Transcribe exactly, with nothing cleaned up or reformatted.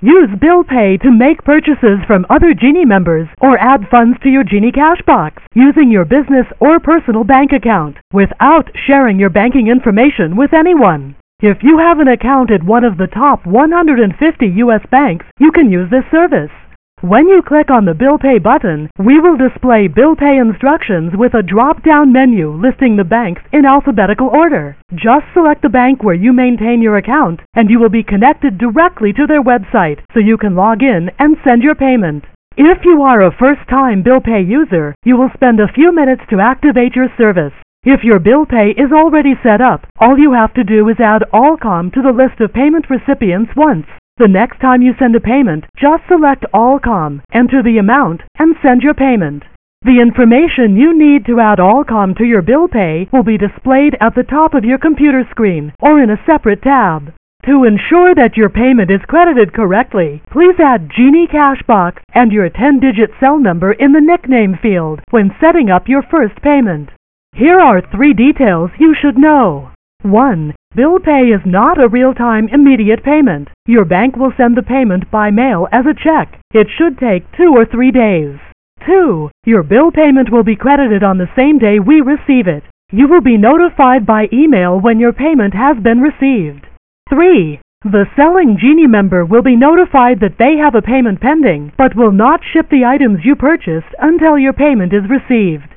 Use Bill Pay to make purchases from other Genie members or add funds to your Genie Cash box using your business or personal bank account without sharing your banking information with anyone. If you have an account at one of the top one hundred fifty U S banks, you can use this service. When you click on the Bill Pay button, we will display Bill Pay instructions with a drop-down menu listing the banks in alphabetical order. Just select the bank where you maintain your account, and you will be connected directly to their website so you can log in and send your payment. If you are a first-time Bill Pay user, you will spend a few minutes to activate your service. If your Bill Pay is already set up, all you have to do is add Allcom to the list of payment recipients once. The next time you send a payment, just select Allcom, enter the amount, and send your payment. The information you need to add Allcom to your Bill Pay will be displayed at the top of your computer screen or in a separate tab. To ensure that your payment is credited correctly, please add Genie Cashbox and your ten-digit cell number in the nickname field when setting up your first payment. Here are three details you should know. one. Bill Pay is not a real-time immediate payment. Your bank will send the payment by mail as a check. It should take two or three days. two. Your bill payment will be credited on the same day we receive it. You will be notified by email when your payment has been received. three. The selling Genie member will be notified that they have a payment pending, but will not ship the items you purchased until your payment is received.